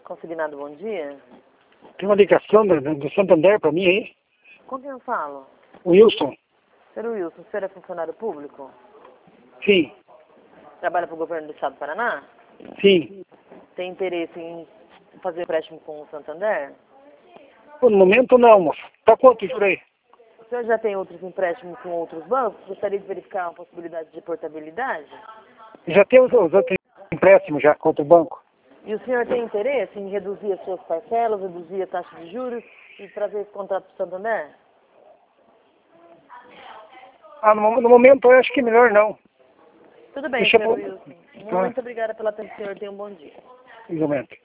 Consignado, bom dia. Tem uma ligação do Santander para mim aí. Com quem eu falo? O Wilson. Senhor Wilson, o senhor é funcionário público? Sim, Trabalha para o governo do estado do Paraná? sim. Tem interesse em fazer empréstimo com o Santander? No momento não, moço. Tá quanto, jurei? O senhor já tem outros empréstimos com outros bancos? Gostaria de verificar uma possibilidade de portabilidade? Já tem os outros empréstimos já contra o banco. E o senhor tem interesse em reduzir as suas parcelas, reduzir a taxa de juros e trazer esse contrato para o Santander? No momento eu acho que melhor não. Tudo bem, Deixa senhor eu... Wilson. Muito obrigada pela atenção, senhor. Tenha um bom dia. No momento.